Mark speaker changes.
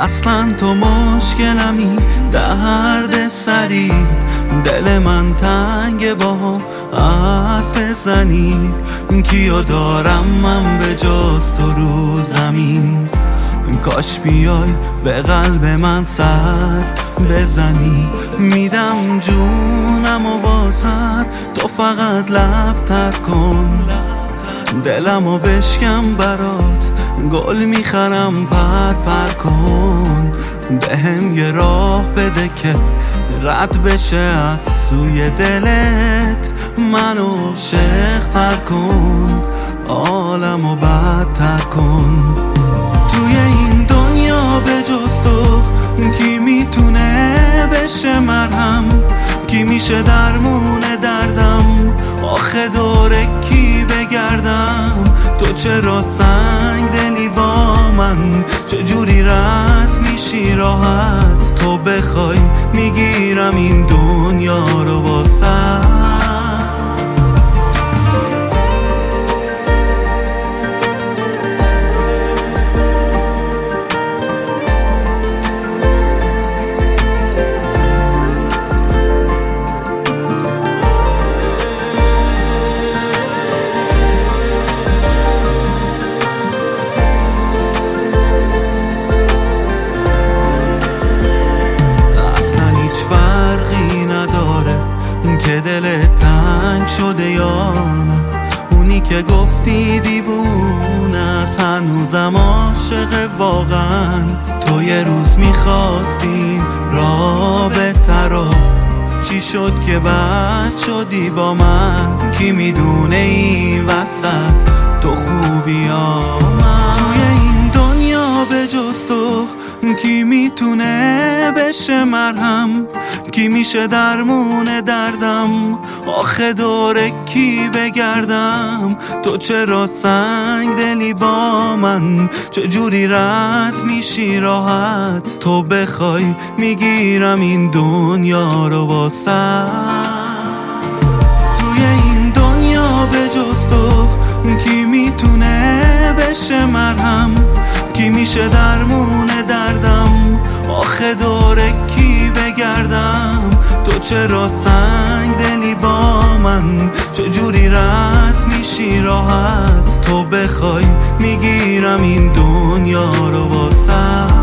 Speaker 1: اصلا تو مشکلمی، درد سری دل من تنگ با حرف زنی. کیو دارم من به جز تو رو زمین؟ کاش بیای به قلب من سر بزنی. میدم جونم و واسد تو فقط لب تر کن. دلمو بشکم برات، گل میخرم پر پر کن. بهم یه راه بده که رد بشه از سوی دلت. منو عاشق تر کن، عالمو بدتر کن. توی این دنیا به جز تو کی میتونه بشه مرهم؟ کی میشه درمون دردم؟ آخه دور کی بگردم؟ تو چرا سنگ دلی با من؟ چجوری رد میشی راحت؟ تو بخوای میگیرم این دنیا رو واسه. که دل تنگ شده یا نه؟ اونی که گفتی دیوونه است هنوزم عاشق واقعا. تو یه روز میخواستی رابطه رو، چی شد که بعد شدی با من؟ کی میدونه این وسط تو خوبی یا من؟ توی این دنیا به جز تو کی میتونه بشه مرهم؟ کی میشه درمون دردم؟ آخه دور کی بگردم؟ تو چرا سنگ دلی با من؟ چجوری رد میشی راحت؟ تو بخوای میگیرم این دنیا رو واسه. توی این دنیا به جز تو کی میتونه بشه مرهم؟ کی میشه درمون دردم؟ آخه دور کی بگردم؟ تو چرا سنگ دلی با من؟ چجوری رد میشی راحت؟ تو بخوای میگیرم این دنیا رو واسه.